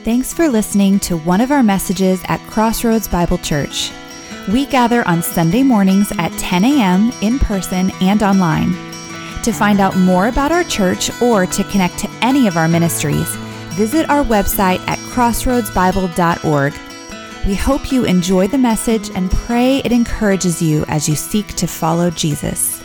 Thanks for listening to one of our messages at Crossroads Bible Church. We gather on Sunday mornings at 10 a.m. in person and online. To find out more about our church or to connect to any of our ministries, visit our website at crossroadsbible.org. We hope you enjoy the message and pray it encourages you as you seek to follow Jesus.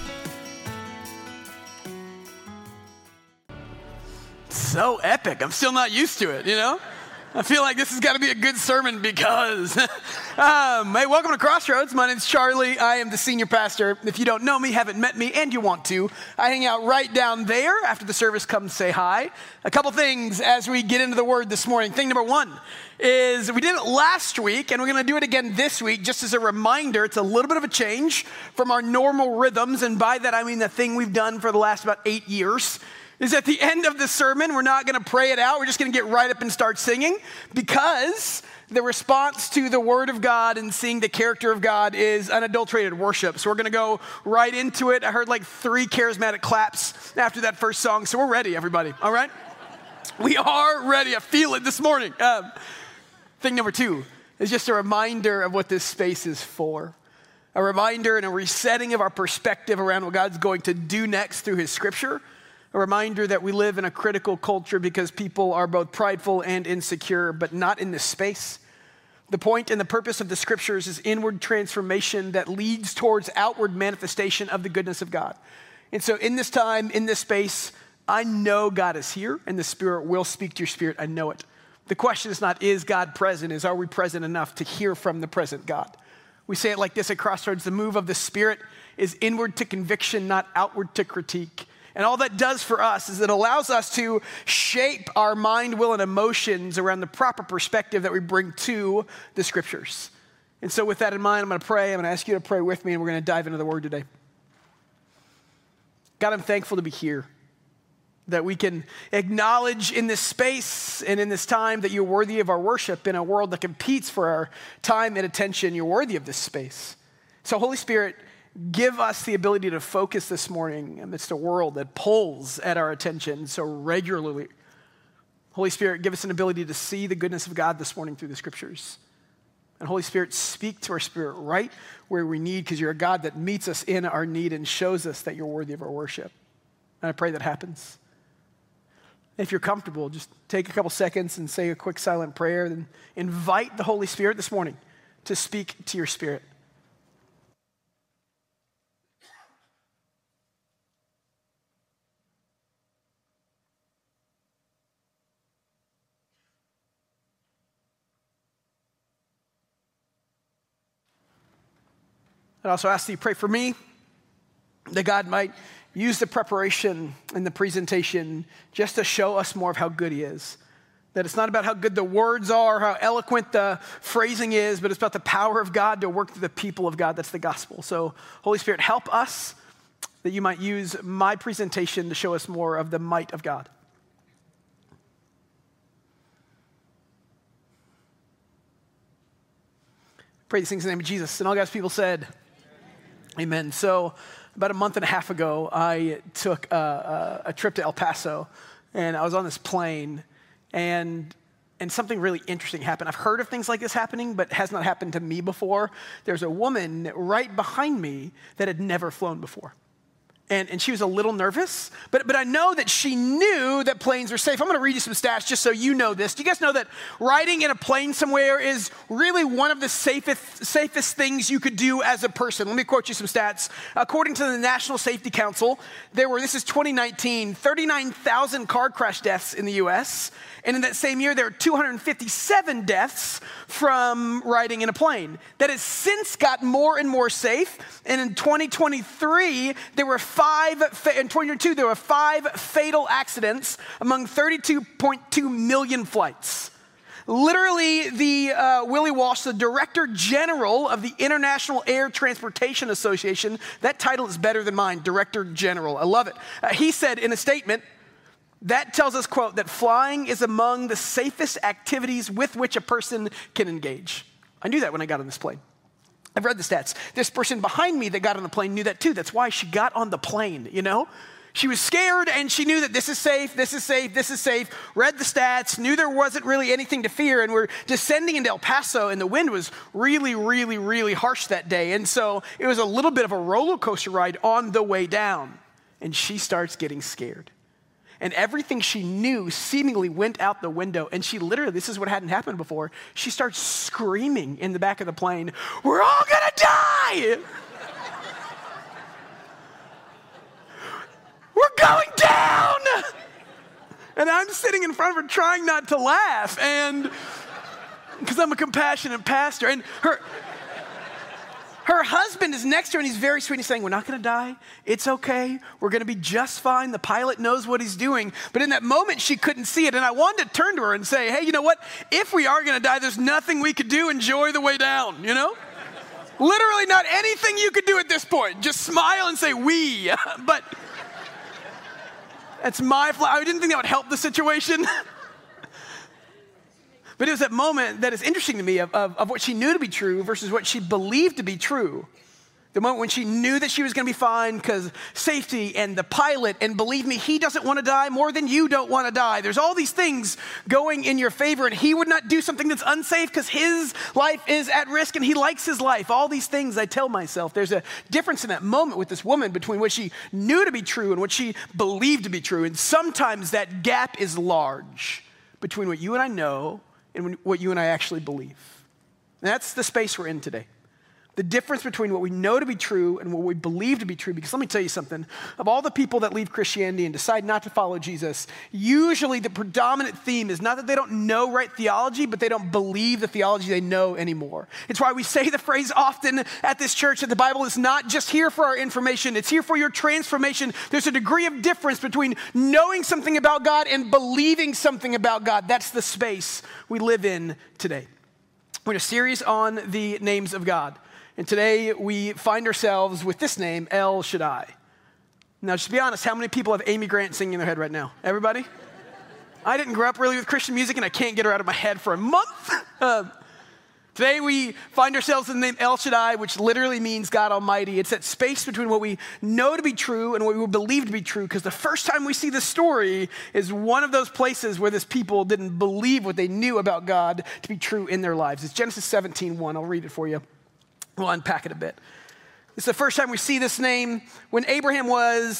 So epic. I'm still not used to it, you know? I feel like this has got to be a good sermon because, hey, welcome to Crossroads. My name's Charlie. I am the senior pastor. If you don't know me, haven't met me, and you want to, I hang out right down there. After the service, come say hi. A couple things as we get into the word this morning. Thing number one is we did it last week, and we're going to do it again this week. Just as a reminder, it's a little bit of a change from our normal rhythms, and by that I mean the thing we've done for the last about 8 years. Is at the end of the sermon, we're not going to pray it out. We're just going to get right up and start singing because the response to the word of God and seeing the character of God is unadulterated worship. So we're going to go right into it. I heard like 3 charismatic claps after that first song. So we're ready, everybody. All right? We are ready. I feel it this morning. Thing number 2 is just a reminder of what this space is for. A reminder and a resetting of our perspective around what God's going to do next through his scripture. A reminder that we live in a critical culture because people are both prideful and insecure, but not in this space. The point and the purpose of the scriptures is inward transformation that leads towards outward manifestation of the goodness of God. And so in this time, in this space, I know God is here and the Spirit will speak to your spirit. I know it. The question is not, is God present? Is, are we present enough to hear from the present God? We say it like this at Crossroads: the move of the Spirit is inward to conviction, not outward to critique. And all that does for us is it allows us to shape our mind, will, and emotions around the proper perspective that we bring to the scriptures. And so with that in mind, I'm going to pray. I'm going to ask you to pray with me, and we're going to dive into the word today. God, I'm thankful to be here, that we can acknowledge in this space and in this time that you're worthy of our worship in a world that competes for our time and attention. You're worthy of this space. So Holy Spirit, give us the ability to focus this morning amidst a world that pulls at our attention so regularly. Holy Spirit, give us an ability to see the goodness of God this morning through the scriptures. And Holy Spirit, speak to our spirit right where we need, because you're a God that meets us in our need and shows us that you're worthy of our worship. And I pray that happens. If you're comfortable, just take a couple seconds and say a quick silent prayer, then invite the Holy Spirit this morning to speak to your spirit. I also ask that you pray for me, that God might use the preparation and the presentation just to show us more of how good he is. That it's not about how good the words are, how eloquent the phrasing is, but it's about the power of God to work through the people of God. That's the gospel. So Holy Spirit, help us that you might use my presentation to show us more of the might of God. Pray these things in the name of Jesus. And all God's people said, amen. So about a month and a half ago, I took a trip to El Paso, and I was on this plane, and something really interesting happened. I've heard of things like this happening, but it has not happened to me before. There's a woman right behind me that had never flown before. And she was a little nervous, but I know that she knew that planes were safe. I'm going to read you some stats just so you know this. Do you guys know that riding in a plane somewhere is really one of the safest things you could do as a person? Let me quote you some stats. According to the National Safety Council, this is 2019, 39,000 car crash deaths in the U.S., and in that same year, there were 257 deaths from riding in a plane. That has since gotten more and more safe. And in 2023, there were 5 fatal accidents among 32.2 million flights. Literally, Willie Walsh, the Director General of the International Air Transportation Association, that title is better than mine, Director General. I love it. He said in a statement, that tells us, quote, that flying is among the safest activities with which a person can engage. I knew that when I got on this plane. I've read the stats. This person behind me that got on the plane knew that too. That's why she got on the plane, you know? She was scared, and she knew that this is safe, this is safe, this is safe, read the stats, knew there wasn't really anything to fear, and we're descending into El Paso, and the wind was really, really, really harsh that day. And so it was a little bit of a roller coaster ride on the way down. And she starts getting scared. And everything she knew seemingly went out the window. And she literally, this is what hadn't happened before, she starts screaming in the back of the plane, "We're all gonna die! We're going down!" And I'm sitting in front of her trying not to laugh, and because I'm a compassionate pastor. And her husband is next to her, and he's very sweet. He's saying, "We're not going to die. It's okay. We're going to be just fine. The pilot knows what he's doing." But in that moment, she couldn't see it. And I wanted to turn to her and say, "Hey, you know what? If we are going to die, there's nothing we could do. Enjoy the way down, you know? Literally not anything you could do at this point. Just smile and say, 'we.'" But that's my flaw. I didn't think that would help the situation. But it was that moment that is interesting to me of what she knew to be true versus what she believed to be true. The moment when she knew that she was going to be fine because safety and the pilot, and believe me, he doesn't want to die more than you don't want to die. There's all these things going in your favor, and he would not do something that's unsafe because his life is at risk and he likes his life. All these things I tell myself. There's a difference in that moment with this woman between what she knew to be true and what she believed to be true. And sometimes that gap is large between what you and I know and what you and I actually believe. And that's the space we're in today. The difference between what we know to be true and what we believe to be true. Because let me tell you something, of all the people that leave Christianity and decide not to follow Jesus, usually the predominant theme is not that they don't know right theology, but they don't believe the theology they know anymore. It's why we say the phrase often at this church that the Bible is not just here for our information, it's here for your transformation. There's a degree of difference between knowing something about God and believing something about God. That's the space we live in today. We're in a series on the names of God. And today we find ourselves with this name, El Shaddai. Now, just to be honest, how many people have Amy Grant singing in their head right now? Everybody? I didn't grow up really with Christian music, and I can't get her out of my head for a month. Today we find ourselves in the name El Shaddai, which literally means God Almighty. It's that space between what we know to be true and what we believe to be true, because the first time we see this story is one of those places where this people didn't believe what they knew about God to be true in their lives. It's Genesis 17:1. I'll read it for you. We'll unpack it a bit. It's the first time we see this name. When Abram was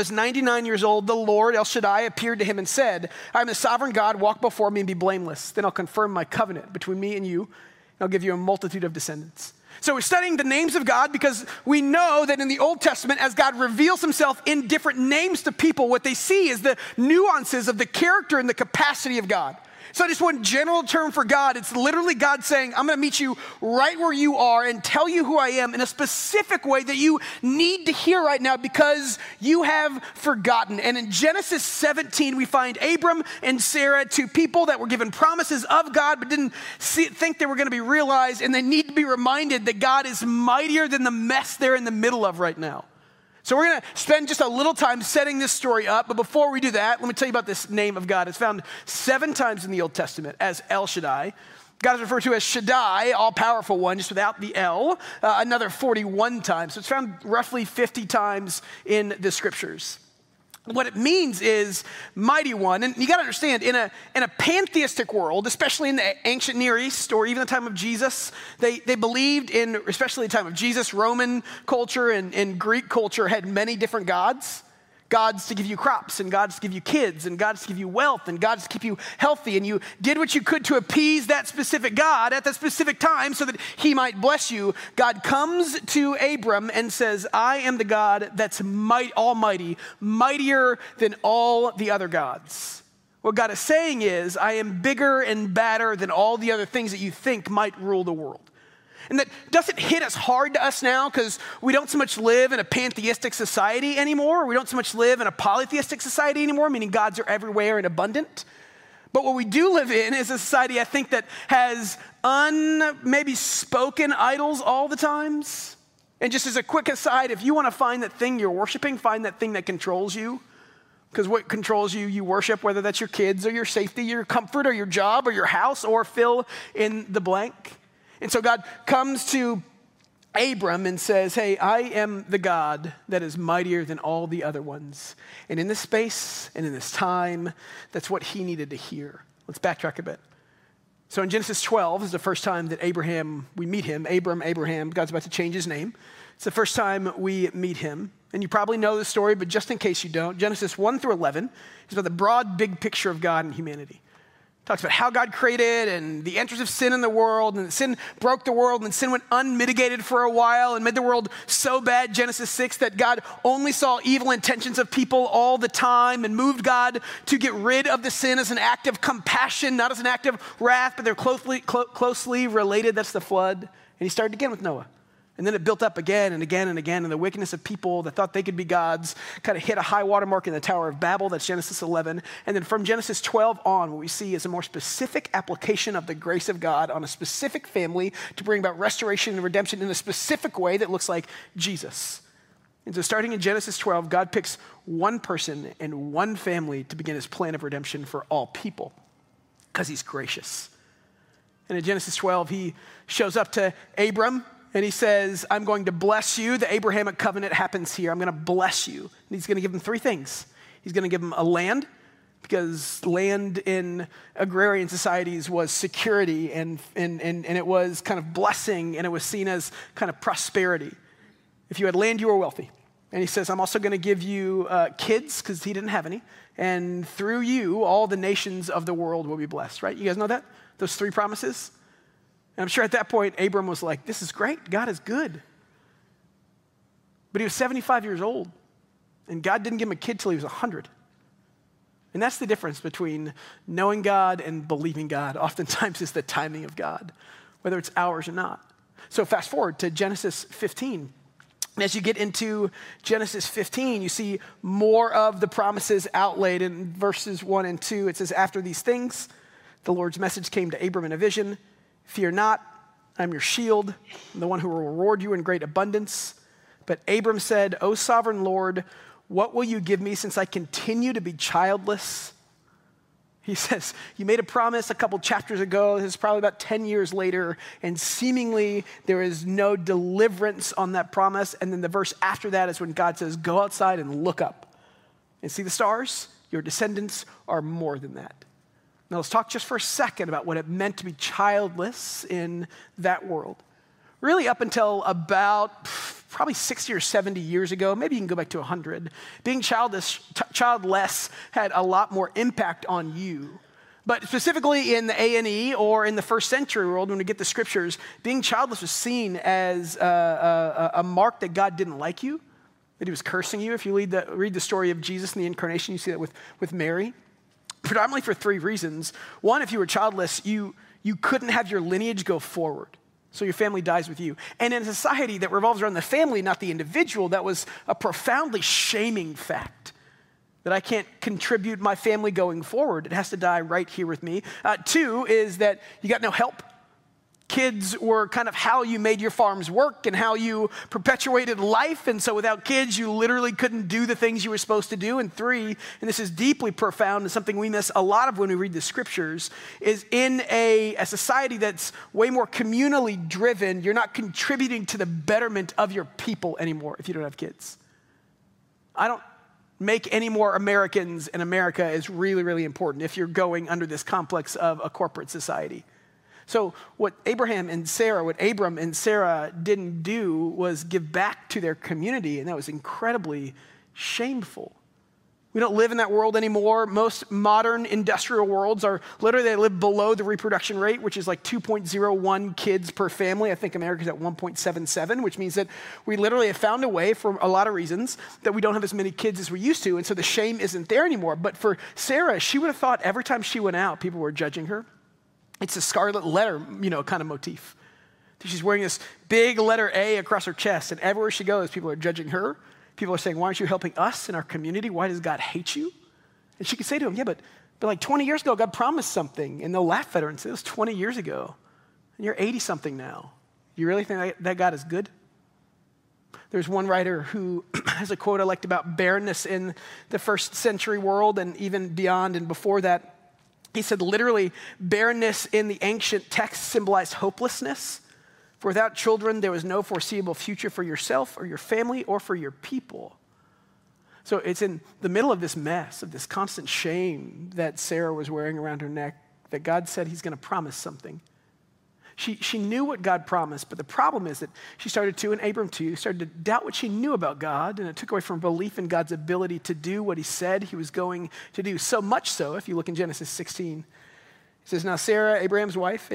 99 years old, the Lord, El Shaddai, appeared to him and said, "I am the sovereign God, walk before me and be blameless. Then I'll confirm my covenant between me and you, and I'll give you a multitude of descendants." So we're studying the names of God because we know that in the Old Testament, as God reveals himself in different names to people, what they see is the nuances of the character and the capacity of God. It's not just one general term for God. It's literally God saying, "I'm going to meet you right where you are and tell you who I am in a specific way that you need to hear right now because you have forgotten." And in Genesis 17, we find Abram and Sarah, two people that were given promises of God but didn't think they were going to be realized, and they need to be reminded that God is mightier than the mess they're in the middle of right now. So we're going to spend just a little time setting this story up. But before we do that, let me tell you about this name of God. It's found 7 times in the Old Testament as El Shaddai. God is referred to as Shaddai, all-powerful one, just without the El, another 41 times. So it's found roughly 50 times in the scriptures. What it means is mighty one. And you got to understand, in a pantheistic world, especially in the ancient Near East or even the time of Jesus, they believed in, especially the time of Jesus, Roman culture and Greek culture had many different gods. Gods to give you crops, and gods to give you kids, and gods to give you wealth, and gods to keep you healthy. And you did what you could to appease that specific God at that specific time so that he might bless you. God comes to Abram and says, "I am the God that's almighty, mightier than all the other gods." What God is saying is, I am bigger and badder than all the other things that you think might rule the world. And that doesn't hit us hard to us now because we don't so much live in a pantheistic society anymore. We don't so much live in a polytheistic society anymore, meaning gods are everywhere and abundant. But what we do live in is a society, I think, that has maybe spoken idols all the times. And just as a quick aside, if you want to find that thing you're worshiping, find that thing that controls you. Because what controls you, you worship, whether that's your kids or your safety, your comfort or your job or your house or fill in the blank. And so God comes to Abram and says, hey, I am the God that is mightier than all the other ones. And in this space and in this time, that's what he needed to hear. Let's backtrack a bit. So in Genesis 12 is the first time that we meet him. Abraham, God's about to change his name. It's the first time we meet him. And you probably know the story, but just in case you don't, Genesis 1 through 11 is about the broad, big picture of God and humanity. It talks about how God created and the entrance of sin in the world, and sin broke the world, and sin went unmitigated for a while and made the world so bad, Genesis 6, that God only saw evil intentions of people all the time and moved God to get rid of the sin as an act of compassion, not as an act of wrath, but they're closely related. That's the flood. And he started again with Noah. And then it built up again and again and again, and the wickedness of people that thought they could be gods kind of hit a high water mark in the Tower of Babel. That's Genesis 11. And then from Genesis 12 on, what we see is a more specific application of the grace of God on a specific family to bring about restoration and redemption in a specific way that looks like Jesus. And so starting in Genesis 12, God picks one person and one family to begin his plan of redemption for all people because he's gracious. And in Genesis 12, he shows up to Abram, and he says, I'm going to bless you. The Abrahamic covenant happens here. I'm going to bless you. And he's going to give him three things. He's going to give him a land, because land in agrarian societies was security and it was kind of blessing, and it was seen as kind of prosperity. If you had land, you were wealthy. And he says, I'm also going to give you kids, because he didn't have any. And through you, all the nations of the world will be blessed, right? You guys know that? Those three promises? And I'm sure at that point, Abram was like, this is great. God is good. But he was 75 years old, and God didn't give him a kid till he was 100. And that's the difference between knowing God and believing God. Oftentimes is the timing of God, whether it's ours or not. So fast forward to Genesis 15. And as you get into Genesis 15, you see more of the promises outlaid in verses 1 and 2. It says, after these things, the Lord's message came to Abram in a vision. Fear not, I'm your shield, I'm the one who will reward you in great abundance. But Abram said, O sovereign Lord, what will you give me since I continue to be childless? He says, you made a promise a couple chapters ago. This is probably about 10 years later, and seemingly there is no deliverance on that promise. And then the verse after that is when God says, go outside and look up and see the stars. Your descendants are more than that. Now let's talk just for a second about what it meant to be childless in that world. Really up until about probably 60 or 70 years ago, maybe you can go back to 100, being childless had a lot more impact on you. But specifically in the A&E or in the first century world, when we get the scriptures, being childless was seen as a mark that God didn't like you, that he was cursing you. If you read the story of Jesus and the incarnation, you see that with Mary. Predominantly for three reasons. One, if you were childless, you couldn't have your lineage go forward. So your family dies with you. And in a society that revolves around the family, not the individual, that was a profoundly shaming fact. That I can't contribute my family going forward. It has to die right here with me. Two is that you got no help. Kids were kind of how you made your farms work and how you perpetuated life. And so without kids, you literally couldn't do the things you were supposed to do. And three, and this is deeply profound and something we miss a lot of when we read the scriptures, is in a society that's way more communally driven, you're not contributing to the betterment of your people anymore if you don't have kids. I don't make any more Americans in America is really, really important if you're going under this complex of a corporate society. So what Abram and Sarah didn't do was give back to their community, and that was incredibly shameful. We don't live in that world anymore. Most modern industrial worlds are literally, they live below the reproduction rate, which is like 2.01 kids per family. I think America's at 1.77, which means that we literally have found a way, for a lot of reasons, that we don't have as many kids as we used to, and so the shame isn't there anymore. But for Sarah, she would have thought every time she went out, people were judging her. It's a scarlet letter, kind of motif. She's wearing this big letter A across her chest, and everywhere she goes, people are judging her. People are saying, why aren't you helping us in our community? Why does God hate you? And she could say to him, yeah, but like 20 years ago, God promised something. And they'll laugh at her and say, it was 20 years ago. And you're 80-something now. You really think that God is good? There's one writer who has a quote I liked about barrenness in the first century world and even beyond and before that. He said, literally, barrenness in the ancient text symbolized hopelessness, For without children, there was no foreseeable future for yourself or your family or for your people. So it's in the middle of this mess, of this constant shame that Sarah was wearing around her neck, that God said he's going to promise something. She knew what God promised, but the problem is that she started to, and Abram too, started to doubt what she knew about God, and it took away from belief in God's ability to do what he said he was going to do. So much so, if you look in Genesis 16, it says, now Sarah, Abram's wife,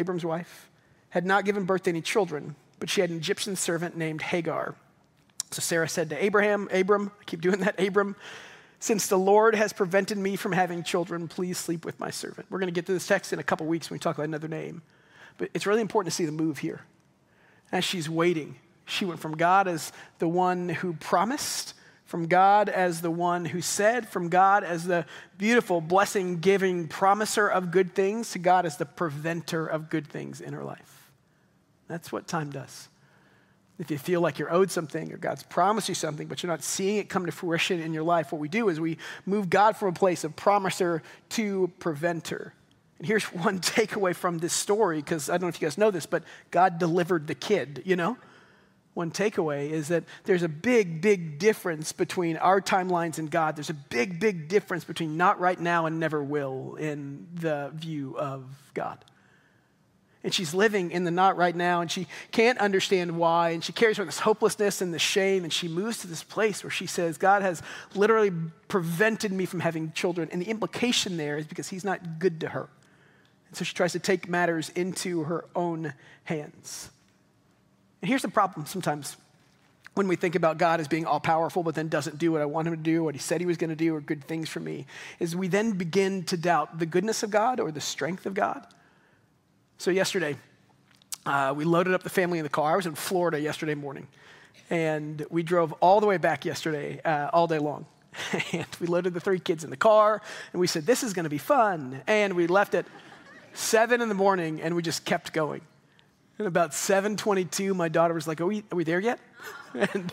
had not given birth to any children, but she had an Egyptian servant named Hagar. So Sarah said to Abram, I keep doing that, Abram, since the Lord has prevented me from having children, please sleep with my servant. We're going to get to this text in a couple weeks when we talk about another name. But it's really important to see the move here. As she's waiting, she went from God as the one who promised, from God as the one who said, from God as the beautiful, blessing-giving promiser of good things, to God as the preventer of good things in her life. That's what time does. If you feel like you're owed something or God's promised you something, but you're not seeing it come to fruition in your life, what we do is we move God from a place of promiser to preventer. And here's one takeaway from this story, because I don't know if you guys know this, but God delivered the kid, you know? One takeaway is that there's a big, big difference between our timelines and God. There's a big, big difference between not right now and never will in the view of God. And she's living in the not right now, and she can't understand why, and she carries around this hopelessness and this shame, and she moves to this place where she says, God has literally prevented me from having children, and the implication there is because he's not good to her. And so she tries to take matters into her own hands. And here's the problem sometimes when we think about God as being all-powerful, but then doesn't do what I want him to do, what he said he was going to do, or good things for me, is we then begin to doubt the goodness of God or the strength of God. So yesterday, we loaded up the family in the car. I was in Florida yesterday morning, and we drove all the way back yesterday, all day long. And we loaded the 3 kids in the car, and we said, this is going to be fun. And we left at 7 in the morning, and we just kept going. And about 7:22, my daughter was like, are we there yet? And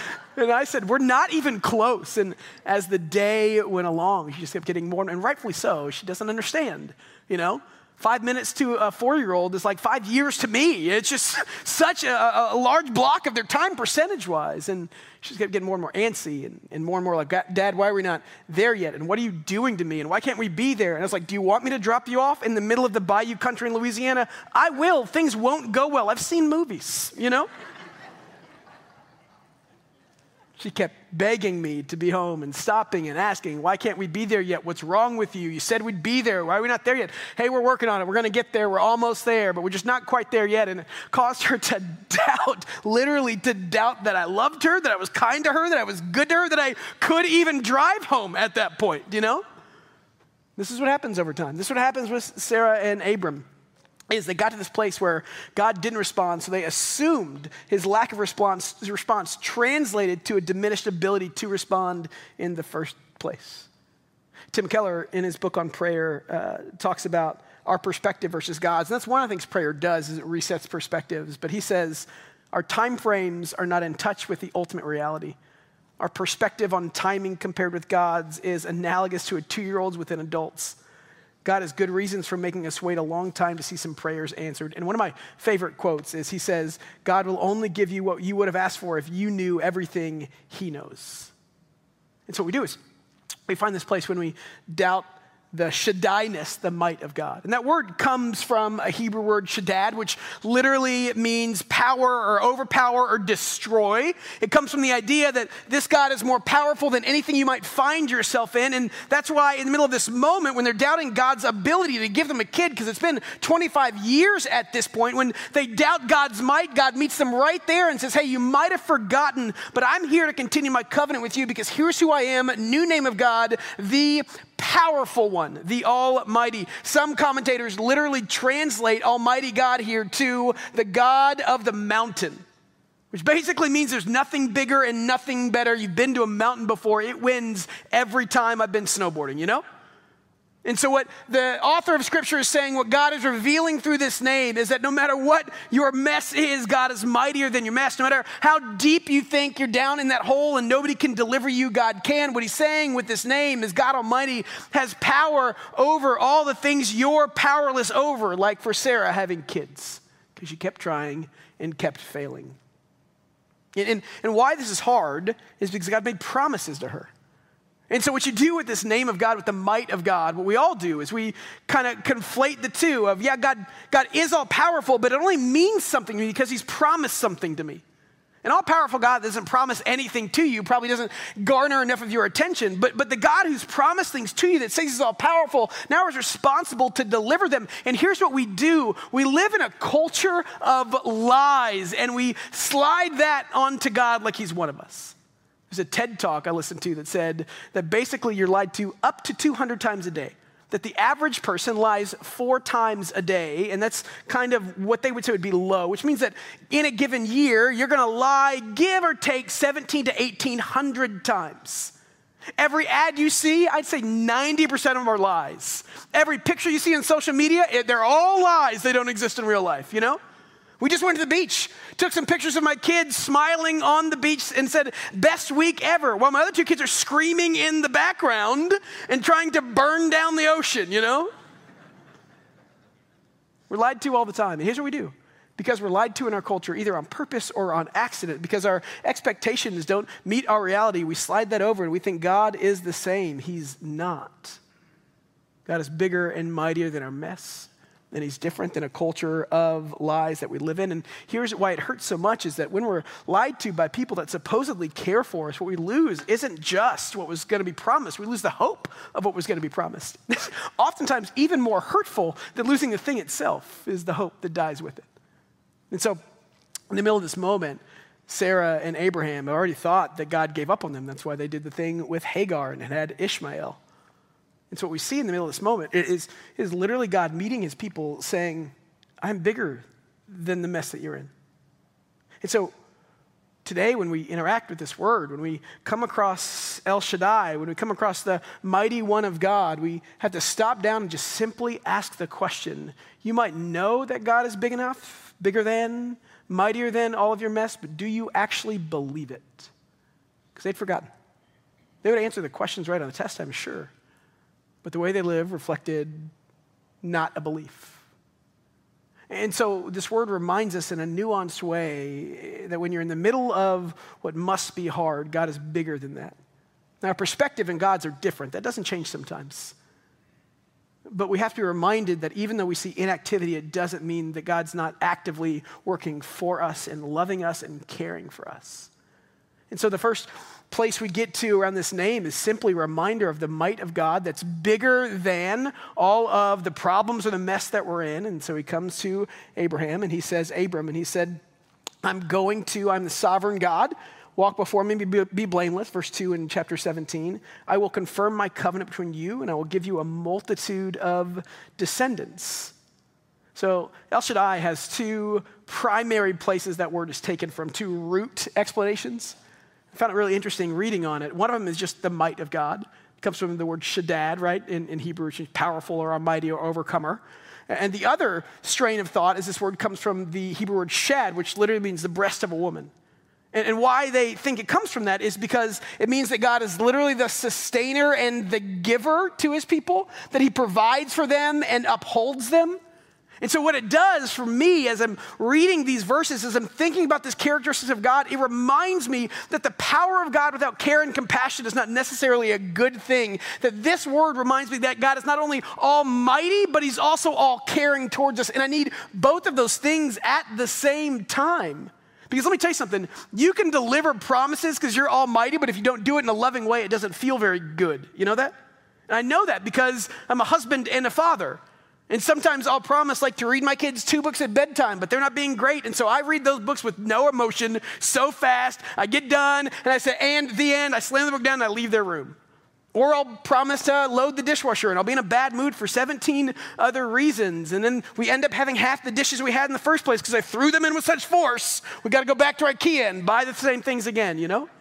I said, we're not even close. And as the day went along, she just kept getting more, and rightfully so. She doesn't understand, you know? 5 minutes to a 4-year-old is like 5 years to me. It's just such a large block of their time percentage-wise. And she's getting more and more antsy and more like, Dad, why are we not there yet? And what are you doing to me? And why can't we be there? And I was like, do you want me to drop you off in the middle of the bayou country in Louisiana? I will. Things won't go well. I've seen movies, you know? She kept begging me to be home and stopping and asking, why can't we be there yet? What's wrong with you? You said we'd be there. Why are we not there yet? Hey, we're working on it. We're going to get there. We're almost there, but we're just not quite there yet. And it caused her to doubt, literally to doubt that I loved her, that I was kind to her, that I was good to her, that I could even drive home at that point, you know? This is what happens over time. This is what happens with Sarah and Abram. Is they got to this place where God didn't respond, so they assumed his lack of response translated to a diminished ability to respond in the first place. Tim Keller, in his book on prayer, talks about our perspective versus God's. And that's one of the things prayer does, is it resets perspectives. But he says, our time frames are not in touch with the ultimate reality. Our perspective on timing compared with God's is analogous to a 2-year-old's with an adult's. God has good reasons for making us wait a long time to see some prayers answered. And one of my favorite quotes is he says, God will only give you what you would have asked for if you knew everything he knows. And so what we do is we find this place when we doubt the Shaddai-ness, the might of God. And that word comes from a Hebrew word, shaddad, which literally means power or overpower or destroy. It comes from the idea that this God is more powerful than anything you might find yourself in. And that's why in the middle of this moment, when they're doubting God's ability to give them a kid, because it's been 25 years at this point, when they doubt God's might, God meets them right there and says, hey, you might have forgotten, but I'm here to continue my covenant with you because here's who I am, new name of God, the powerful one, the Almighty. Some commentators literally translate Almighty God here to the God of the mountain, which basically means there's nothing bigger and nothing better. You've been to a mountain before. It wins every time I've been snowboarding, you know? And so what the author of Scripture is saying, what God is revealing through this name is that no matter what your mess is, God is mightier than your mess. No matter how deep you think you're down in that hole and nobody can deliver you, God can. What he's saying with this name is God Almighty has power over all the things you're powerless over, like for Sarah having kids. because she kept trying and kept failing. And why this is hard is because God made promises to her. And so what you do with this name of God, with the might of God, what we all do is we kind of conflate the two of, God is all powerful, but it only means something to me because he's promised something to me. An all-powerful God doesn't promise anything to you, probably doesn't garner enough of your attention, but the God who's promised things to you that says he's all-powerful now is responsible to deliver them. And here's what we do. We live in a culture of lies, and we slide that onto God like he's one of us. There's a TED Talk I listened to that said that basically you're lied to up to 200 times a day. That the average person lies 4 times a day, and that's kind of what they would say would be low, which means that in a given year, you're gonna lie, give or take 17 to 1,800 times. Every ad you see, I'd say 90% of them are lies. Every picture you see on social media, they're all lies. They don't exist in real life, you know? We just went to the beach, took some pictures of my kids smiling on the beach and said, best week ever, while my other 2 kids are screaming in the background and trying to burn down the ocean, you know? We're lied to all the time. And here's what we do. Because we're lied to in our culture, either on purpose or on accident, because our expectations don't meet our reality, we slide that over and we think God is the same. He's not. God is bigger and mightier than our mess. And he's different than a culture of lies that we live in. And here's why it hurts so much is that when we're lied to by people that supposedly care for us, what we lose isn't just what was going to be promised. We lose the hope of what was going to be promised. Oftentimes, even more hurtful than losing the thing itself is the hope that dies with it. And so in the middle of this moment, Sarah and Abraham already thought that God gave up on them. That's why they did the thing with Hagar and had Ishmael. And so what we see in the middle of this moment is literally God meeting his people saying, I'm bigger than the mess that you're in. And so today when we interact with this word, when we come across El Shaddai, when we come across the mighty one of God, we have to stop down and just simply ask the question. You might know that God is big enough, bigger than, mightier than all of your mess, but do you actually believe it? Because they'd forgotten. They would answer the questions right on the test, I'm sure. But the way they live reflected not a belief. And so this word reminds us in a nuanced way that when you're in the middle of what must be hard, God is bigger than that. Now, our perspective and God's are different. That doesn't change sometimes. But we have to be reminded that even though we see inactivity, it doesn't mean that God's not actively working for us and loving us and caring for us. And so the first place we get to around this name is simply a reminder of the might of God that's bigger than all of the problems or the mess that we're in. And so he comes to Abraham and he says, Abram, and he said, I'm the sovereign God. Walk before me, be blameless. Verse 2 in chapter 17. I will confirm my covenant between you and I will give you a multitude of descendants. So El Shaddai has 2 primary places that word is taken from, 2 root explanations. I found it really interesting reading on it. One of them is just the might of God. It comes from the word shaddad, right? In Hebrew, which means powerful or almighty or overcomer. And the other strain of thought is this word comes from the Hebrew word shad, which literally means the breast of a woman. And why they think it comes from that is because it means that God is literally the sustainer and the giver to his people, that he provides for them and upholds them. And so what it does for me as I'm reading these verses, as I'm thinking about this characteristics of God, it reminds me that the power of God without care and compassion is not necessarily a good thing. That this word reminds me that God is not only almighty, but he's also all caring towards us. And I need both of those things at the same time. Because let me tell you something, you can deliver promises because you're almighty, but if you don't do it in a loving way, it doesn't feel very good. You know that? And I know that because I'm a husband and a father. And sometimes I'll promise like to read my kids 2 books at bedtime, but they're not being great. And so I read those books with no emotion so fast. I get done and I say, and the end. I slam the book down and I leave their room. Or I'll promise to load the dishwasher and I'll be in a bad mood for 17 other reasons. And then we end up having half the dishes we had in the first place because I threw them in with such force. We got to go back to IKEA and buy the same things again, you know?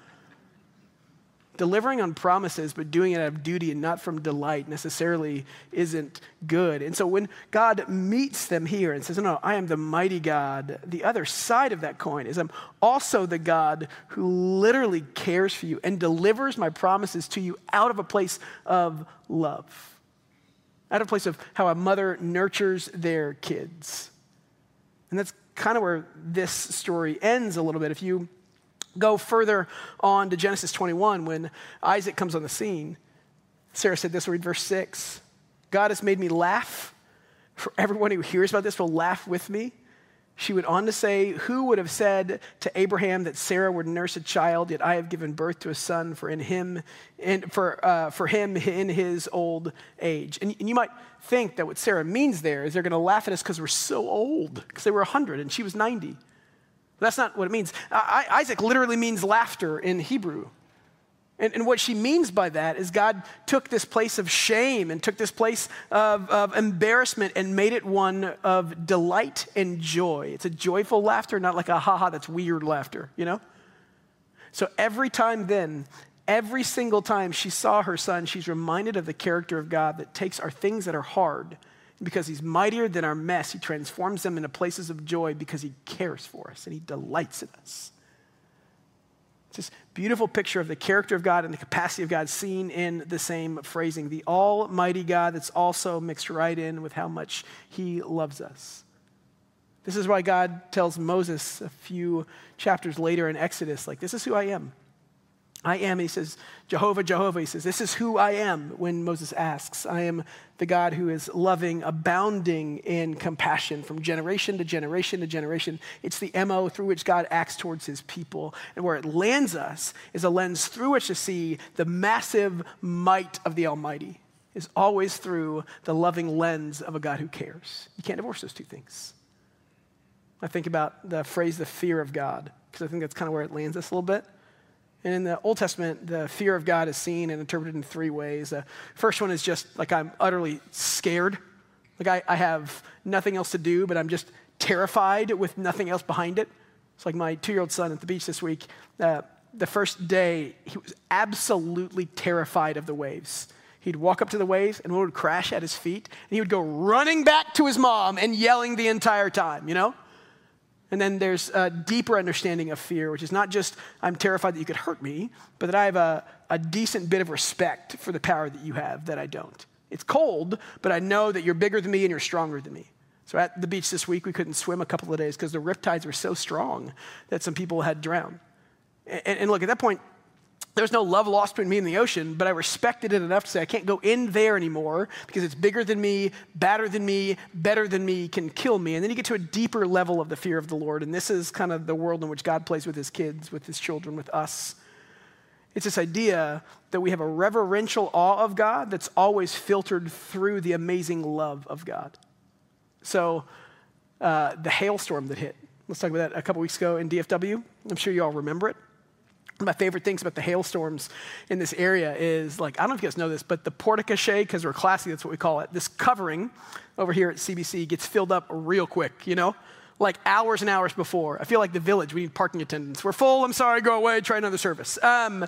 Delivering on promises, but doing it out of duty and not from delight necessarily isn't good. And so when God meets them here and says, no, I am the mighty God, the other side of that coin is I'm also the God who literally cares for you and delivers my promises to you out of a place of love, out of a place of how a mother nurtures their kids. And that's kind of where this story ends a little bit. If you go further on to Genesis 21, when Isaac comes on the scene, Sarah said this, read verse 6. God has made me laugh. For everyone who hears about this will laugh with me. She went on to say, who would have said to Abraham that Sarah would nurse a child, yet I have given birth to a son for him in his old age. And you might think that what Sarah means there is they're going to laugh at us because we're so old, because they were 100 and she was 90. But that's not what it means. Isaac literally means laughter in Hebrew. And what she means by that is God took this place of shame and took this place of embarrassment and made it one of delight and joy. It's a joyful laughter, not like a ha-ha, that's weird laughter, you know? So every single time she saw her son, she's reminded of the character of God that takes our things that are hard. Because he's mightier than our mess, he transforms them into places of joy because he cares for us and he delights in us. It's this beautiful picture of the character of God and the capacity of God seen in the same phrasing. The almighty God that's also mixed right in with how much he loves us. This is why God tells Moses a few chapters later in Exodus, like, this is who I am. I am, he says, Jehovah, Jehovah. He says, this is who I am when Moses asks. I am the God who is loving, abounding in compassion from generation to generation to generation. It's the MO through which God acts towards his people. And where it lands us is a lens through which to see the massive might of the Almighty is always through the loving lens of a God who cares. You can't divorce those two things. I think about the phrase, the fear of God, because I think that's kind of where it lands us a little bit. And in the Old Testament, the fear of God is seen and interpreted in three ways. The first one is just like I'm utterly scared. Like I have nothing else to do, but I'm just terrified with nothing else behind it. It's like my 2-year-old son at the beach this week. The first day, he was absolutely terrified of the waves. He'd walk up to the waves and one would crash at his feet. And he would go running back to his mom and yelling the entire time, you know? And then there's a deeper understanding of fear, which is not just I'm terrified that you could hurt me, but that I have a decent bit of respect for the power that you have that I don't. It's cold, but I know that you're bigger than me and you're stronger than me. So at the beach this week, we couldn't swim a couple of days because the rip tides were so strong that some people had drowned. And look, at that point, there was no love lost between me and the ocean, but I respected it enough to say I can't go in there anymore because it's bigger than me, badder than me, better than me, can kill me. And then you get to a deeper level of the fear of the Lord. And this is kind of the world in which God plays with his kids, with his children, with us. It's this idea that we have a reverential awe of God that's always filtered through the amazing love of God. So the hailstorm that hit, let's talk about that a couple weeks ago in DFW. I'm sure you all remember it. One of my favorite things about the hailstorms in this area is, like, I don't know if you guys know this, but the porte-cochere, because we're classy, that's what we call it, this covering over here at CBC gets filled up real quick, you know? Like hours and hours before. I feel like the Village, we need parking attendants. We're full, I'm sorry, go away, try another service. And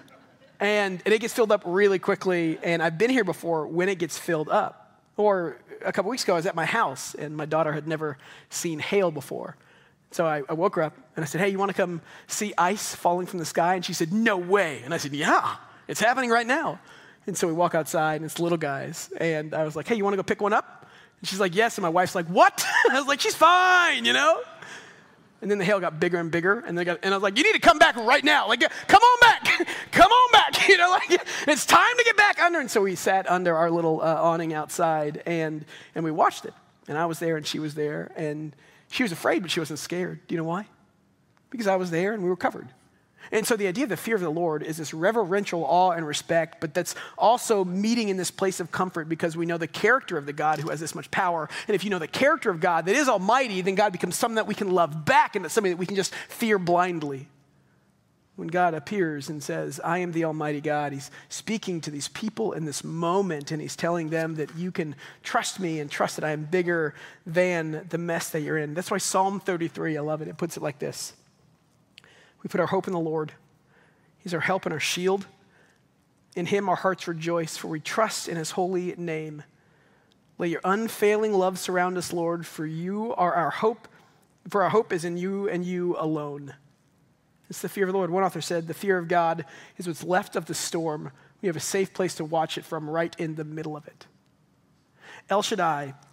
it gets filled up really quickly, and I've been here before when it gets filled up. Or a couple weeks ago, I was at my house, and my daughter had never seen hail before. So I woke her up and I said, hey, you want to come see ice falling from the sky? And she said, no way. And I said, yeah, it's happening right now. And so we walk outside and it's little guys. And I was like, hey, you want to go pick one up? And she's like, yes. And my wife's like, what? I was like, she's fine, you know? And then the hail got bigger and bigger. And I was like, you need to come back right now. Like, come on back. Come on back. You know, like, it's time to get back under. And so we sat under our little awning outside and we watched it. And I was there and she was there. And she was afraid, but she wasn't scared. Do you know why? Because I was there and we were covered. And so the idea of the fear of the Lord is this reverential awe and respect, but that's also meeting in this place of comfort because we know the character of the God who has this much power. And if you know the character of God that is almighty, then God becomes something that we can love back and something that we can just fear blindly. When God appears and says, I am the Almighty God, he's speaking to these people in this moment, and he's telling them that you can trust me and trust that I am bigger than the mess that you're in. That's why Psalm 33, I love it. It puts it like this. We put our hope in the Lord. He's our help and our shield. In him our hearts rejoice, for we trust in his holy name. Let your unfailing love surround us, Lord, for you are our hope. For our hope is in you and you alone. It's the fear of the Lord. One author said, the fear of God is what's left of the storm. We have a safe place to watch it from right in the middle of it. El Shaddai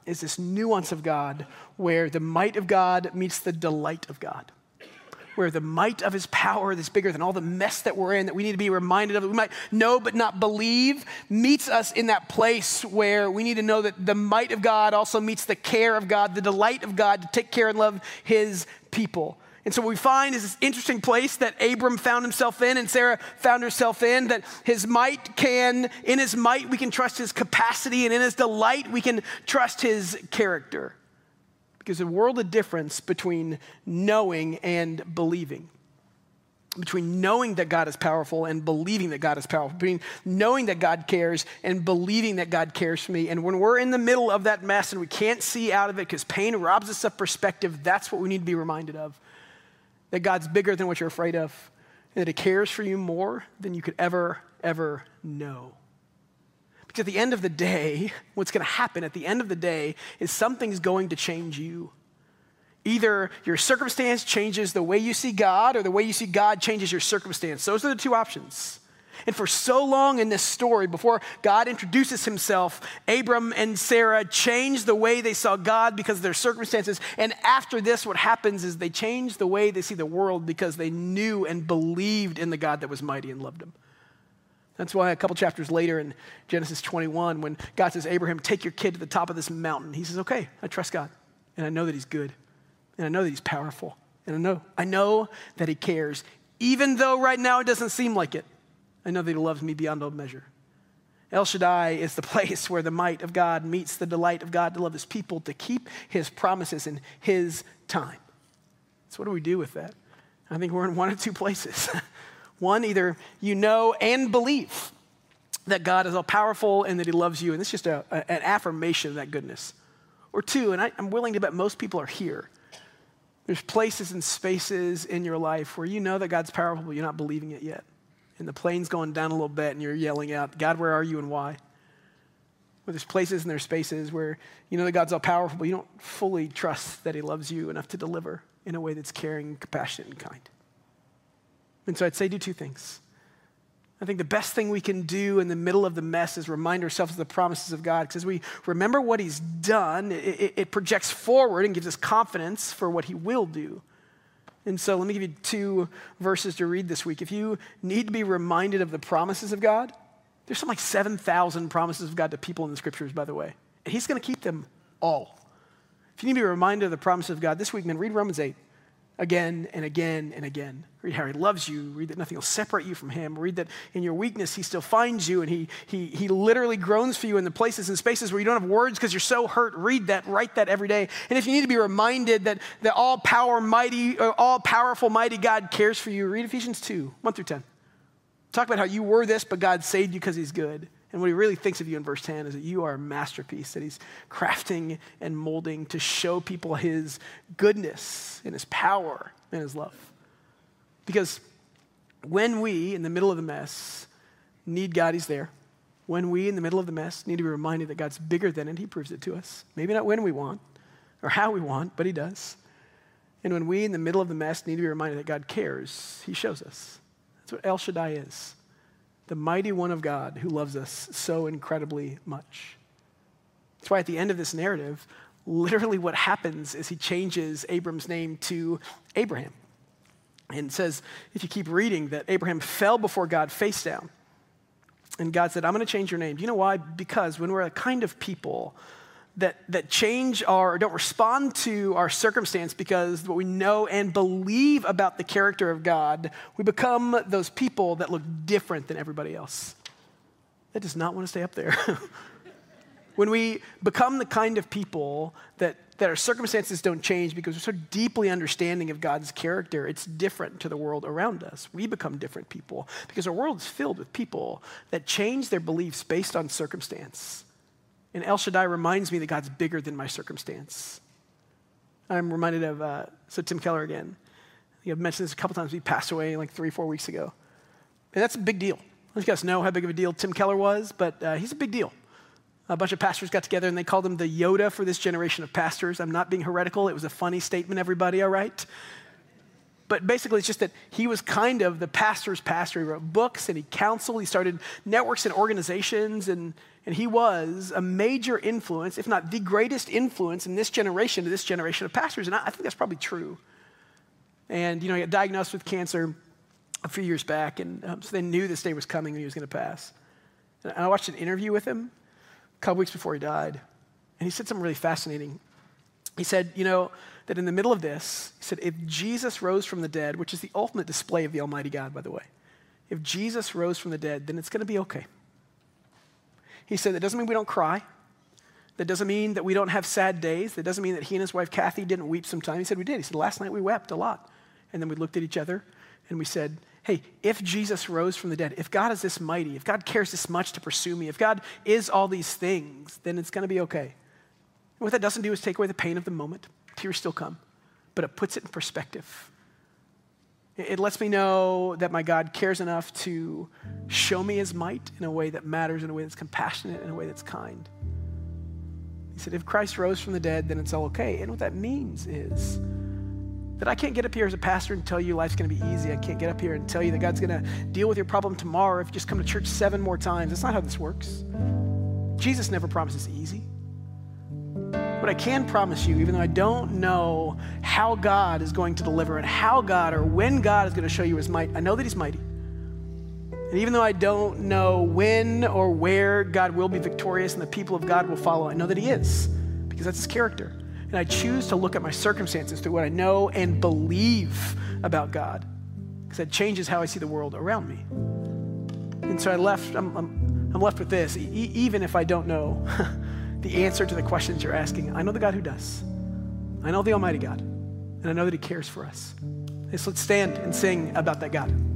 is this nuance of God where the might of God meets the delight of God. Where the might of his power that's bigger than all the mess that we're in, that we need to be reminded of, that we might know but not believe, meets us in that place where we need to know that the might of God also meets the care of God, the delight of God to take care and love his people. And so what we find is this interesting place that Abram found himself in and Sarah found herself in, that in his might we can trust his capacity, and in his delight we can trust his character. There's a world of difference between knowing and believing. Between knowing that God is powerful and believing that God is powerful. Between knowing that God cares and believing that God cares for me. And when we're in the middle of that mess and we can't see out of it because pain robs us of perspective, that's what we need to be reminded of. That God's bigger than what you're afraid of. And that he cares for you more than you could ever know. At the end of the day, what's going to happen at the end of the day is something's going to change you. Either your circumstance changes the way you see God, or the way you see God changes your circumstance. Those are the two options. And for so long in this story, before God introduces himself, Abram and Sarah changed the way they saw God because of their circumstances. And after this, what happens is they change the way they see the world because they knew and believed in the God that was mighty and loved them. That's why a couple chapters later in Genesis 21, when God says, Abraham, take your kid to the top of this mountain. He says, okay, I trust God. And I know that he's good. And I know that he's powerful. And I know that he cares. Even though right now it doesn't seem like it, I know that he loves me beyond all measure. El Shaddai is the place where the might of God meets the delight of God to love his people, to keep his promises in his time. So what do we do with that? I think we're in one of two places. One, either you know and believe that God is all powerful and that he loves you, and it's just an affirmation of that goodness. Or two, and I'm willing to bet most people are here. There's places and spaces in your life where you know that God's powerful, but you're not believing it yet. And the plane's going down a little bit and you're yelling out, God, where are you and why? Or there's places and there's spaces where you know that God's all powerful, but you don't fully trust that he loves you enough to deliver in a way that's caring, compassionate, and kind. And so I'd say do two things. I think the best thing we can do in the middle of the mess is remind ourselves of the promises of God, because as we remember what he's done, it projects forward and gives us confidence for what he will do. And so let me give you two verses to read this week. If you need to be reminded of the promises of God, there's something like 7,000 promises of God to people in the scriptures, by the way. And he's going to keep them all. If you need to be reminded of the promises of God this week, man, read Romans 8. Again and again and again. Read how he loves you. Read that nothing will separate you from him. Read that in your weakness, he still finds you, and he literally groans for you in the places and spaces where you don't have words because you're so hurt. Read that, write that every day. And if you need to be reminded that the all powerful, mighty God cares for you, read Ephesians 2, 1 through 10. Talk about how you were this, but God saved you because he's good. And what he really thinks of you in verse 10 is that you are a masterpiece, that he's crafting and molding to show people his goodness and his power and his love. Because when we, in the middle of the mess, need God, he's there. When we, in the middle of the mess, need to be reminded that God's bigger than it, he proves it to us. Maybe not when we want or how we want, but he does. And when we, in the middle of the mess, need to be reminded that God cares, he shows us. That's what El Shaddai is. The mighty one of God who loves us so incredibly much. That's why at the end of this narrative, literally what happens is he changes Abram's name to Abraham. And it says, if you keep reading, that Abraham fell before God face down. And God said, I'm going to change your name. Do you know why? Because when we're a kind of people that change or don't respond to our circumstance because what we know and believe about the character of God, we become those people that look different than everybody else. That does not want to stay up there. When we become the kind of people that our circumstances don't change because we're so deeply understanding of God's character, it's different to the world around us. We become different people because our world is filled with people that change their beliefs based on circumstance. And El Shaddai reminds me that God's bigger than my circumstance. I'm reminded of, Tim Keller again. I've mentioned this a couple times. He passed away like 3-4 weeks ago. And that's a big deal. I don't know if you guys know how big of a deal Tim Keller was, but he's a big deal. A bunch of pastors got together and they called him the Yoda for this generation of pastors. I'm not being heretical. It was a funny statement, everybody, all right? But basically, it's just that he was kind of the pastor's pastor. He wrote books and he counseled. He started networks and organizations, and he was a major influence, if not the greatest influence in this generation to this generation of pastors. And I think that's probably true. And, he got diagnosed with cancer a few years back, and so they knew this day was coming and he was going to pass. And I watched an interview with him a couple weeks before he died, and he said something really fascinating. He said, that in the middle of this, he said, if Jesus rose from the dead, which is the ultimate display of the Almighty God, by the way, if Jesus rose from the dead, then it's going to be okay. He said, that doesn't mean we don't cry. That doesn't mean that we don't have sad days. That doesn't mean that he and his wife, Kathy, didn't weep sometime. He said, we did. He said, last night we wept a lot. And then we looked at each other and we said, hey, if Jesus rose from the dead, if God is this mighty, if God cares this much to pursue me, if God is all these things, then it's going to be okay. And what that doesn't do is take away the pain of the moment. Tears still come, but it puts it in perspective. It lets me know that my God cares enough to show me his might in a way that matters, in a way that's compassionate, in a way that's kind. He said, if Christ rose from the dead, then it's all okay. And what that means is that I can't get up here as a pastor and tell you life's going to be easy. I can't get up here and tell you that God's going to deal with your problem tomorrow if you just come to church 7 more times. That's not how this works. Jesus never promises easy. But I can promise you, even though I don't know how God is going to deliver and how God or when God is going to show you his might, I know that he's mighty. And even though I don't know when or where God will be victorious and the people of God will follow, I know that he is, because that's his character. And I choose to look at my circumstances through what I know and believe about God, because that changes how I see the world around me. And so I'm left with this. Even if I don't know the answer to the questions you're asking, I know the God who does. I know the Almighty God, and I know that he cares for us. So let's stand and sing about that God.